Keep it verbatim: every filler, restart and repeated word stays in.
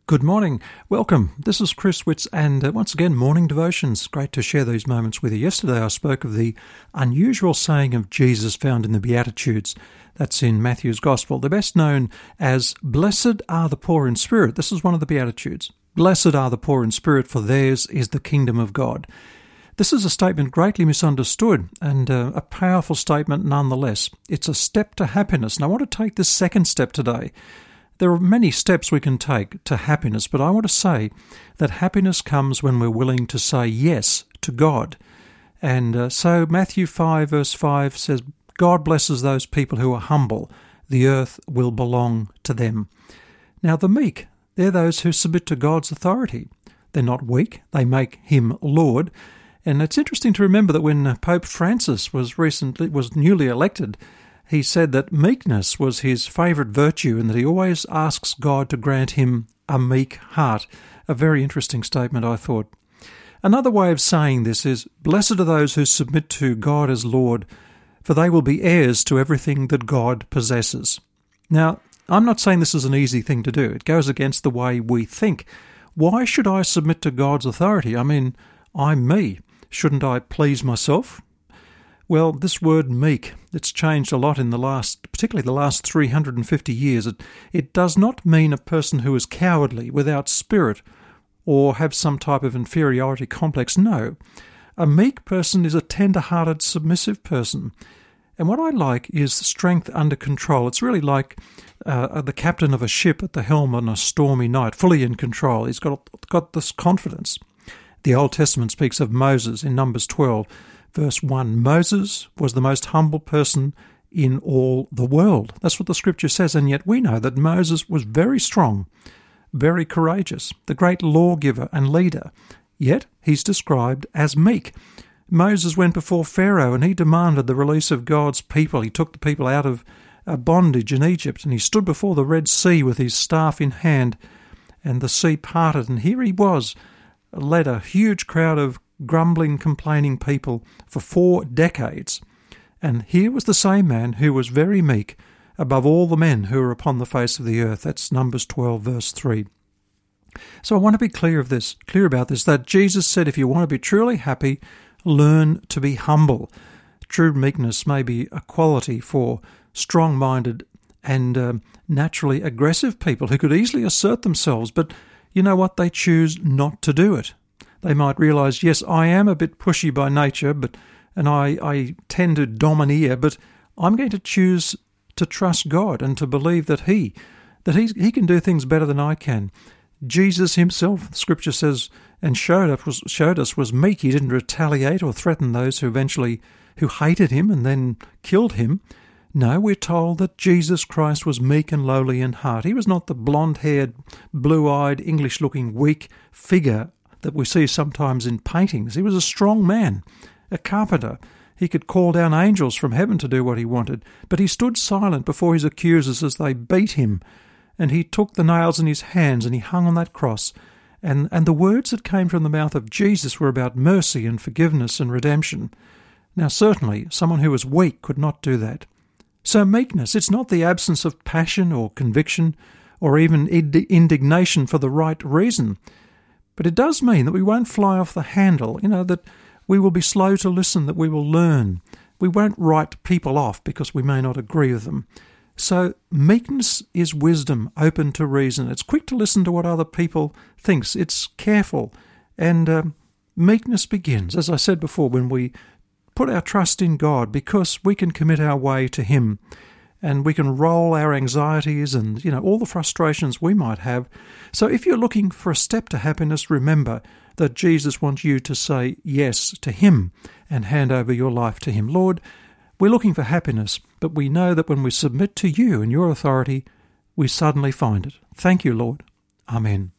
Good morning. Welcome. This is Chris Witts, and uh, once again, Morning Devotions. Great to share these moments with you. Yesterday I spoke of the unusual saying of Jesus found in the Beatitudes. That's in Matthew's Gospel. They're best known as, "Blessed are the poor in spirit." This is one of the Beatitudes. "Blessed are the poor in spirit, for theirs is the kingdom of God." This is a statement greatly misunderstood and uh, a powerful statement nonetheless. It's a step to happiness. And I want to take this second step today. There are many steps we can take to happiness, but I want to say that happiness comes when we're willing to say yes to God. And uh, so Matthew five verse five says, "God blesses those people who are humble. The earth will belong to them." Now the meek, they're those who submit to God's authority. They're not weak. They make him Lord. And it's interesting to remember that when Pope Francis was recently was newly elected, he said that meekness was his favourite virtue and that he always asks God to grant him a meek heart. A very interesting statement, I thought. Another way of saying this is, "Blessed are those who submit to God as Lord, for they will be heirs to everything that God possesses." Now, I'm not saying this is an easy thing to do. It goes against the way we think. Why should I submit to God's authority? I mean, I'm me. Shouldn't I please myself? Well, this word meek, it's changed a lot in the last, particularly the last three hundred fifty years. It, it does not mean a person who is cowardly, without spirit, or have some type of inferiority complex. No. A meek person is a tender-hearted, submissive person. And what I like is strength under control. It's really like uh, the captain of a ship at the helm on a stormy night, fully in control. He's got, got this confidence. The Old Testament speaks of Moses in Numbers twelve. Verse one, Moses was the most humble person in all the world. That's what the scripture says, and yet we know that Moses was very strong, very courageous, the great lawgiver and leader. Yet he's described as meek. Moses went before Pharaoh and he demanded the release of God's people. He took the people out of bondage in Egypt, and he stood before the Red Sea with his staff in hand, and the sea parted, and here he was, led a huge crowd of grumbling, complaining people for four decades. And here was the same man who was very meek above all the men who are upon the face of the earth. That's Numbers twelve, verse three. So I want to be clear of this, clear about this, that Jesus said if you want to be truly happy, learn to be humble. True meekness may be a quality for strong-minded and um, naturally aggressive people who could easily assert themselves, but you know what? They choose not to do it. They might realise, yes, I am a bit pushy by nature, but and I, I tend to domineer, but I'm going to choose to trust God and to believe that He, that He, he can do things better than I can. Jesus Himself, the Scripture says, and showed us, was, showed us was meek. He didn't retaliate or threaten those who eventually who hated Him and then killed Him. No, we're told that Jesus Christ was meek and lowly in heart. He was not the blonde-haired, blue-eyed, English-looking, weak figure that we see sometimes in paintings. He was a strong man, a carpenter. He could call down angels from heaven to do what he wanted, but he stood silent before his accusers as they beat him, and he took the nails in his hands and he hung on that cross, and, and the words that came from the mouth of Jesus were about mercy and forgiveness and redemption. Now certainly someone who was weak could not do that. So meekness, it's not the absence of passion or conviction or even indignation for the right reason. But it does mean that we won't fly off the handle, you know, that we will be slow to listen, that we will learn. We won't write people off because we may not agree with them. So meekness is wisdom, open to reason. It's quick to listen to what other people think. It's careful. And um, meekness begins, as I said before, when we put our trust in God, because we can commit our way to Him. And we can roll our anxieties and, you know, all the frustrations we might have. So if you're looking for a step to happiness, remember that Jesus wants you to say yes to Him and hand over your life to Him. Lord, we're looking for happiness, but we know that when we submit to You and Your authority, we suddenly find it. Thank You, Lord. Amen.